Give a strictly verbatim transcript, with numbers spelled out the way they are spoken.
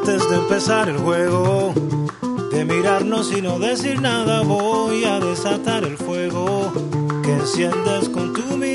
Antes de empezar el juego, de mirarnos y no decir nada, voy a desatar el fuego que enciendes con tu mirada.